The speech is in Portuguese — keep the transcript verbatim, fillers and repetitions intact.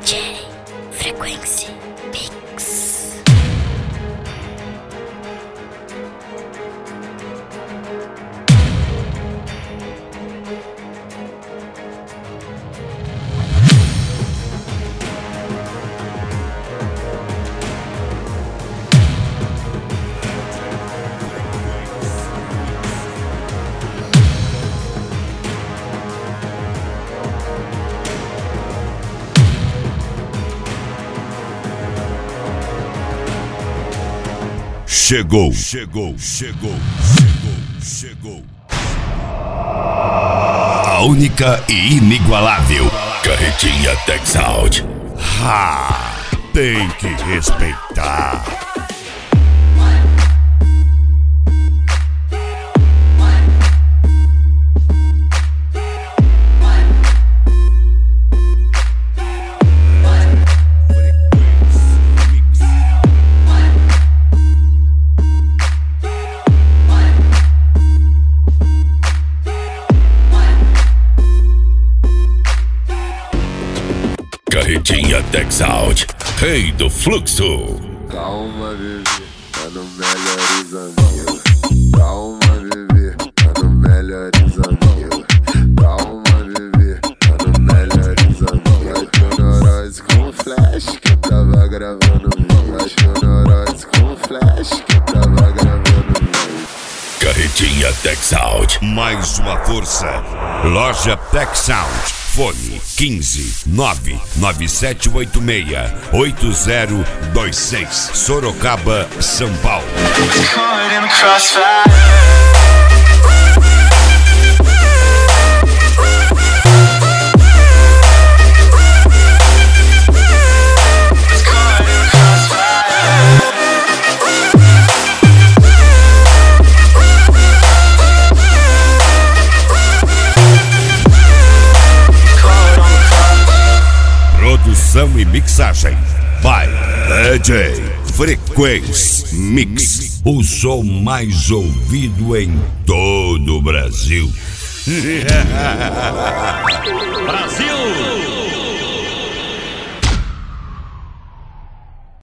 D J Frequency Mix. Chegou, chegou, chegou, chegou, chegou. A única e inigualável Carretinha Tech Sound. Ha! Tem que respeitar. Carretinha Tech Sound, rei do fluxo. Calma, bebê, tá no melhores amigos. Calma, bebê, tá no melhores amigos. Calma, bebê, tá no melhores amigos. Vai neurose com flash que eu tava gravando vídeo. Vai neurose com flash que eu tava gravando vídeo. Carretinha Tech Sound, mais uma força. Loja Tech Sound. Fone quinze nove nove sete oito seis oito zero dois seis, Sorocaba, São Paulo. Produção e mixagem by D J Frequency Mix, o som mais ouvido em todo o Brasil. Brasil!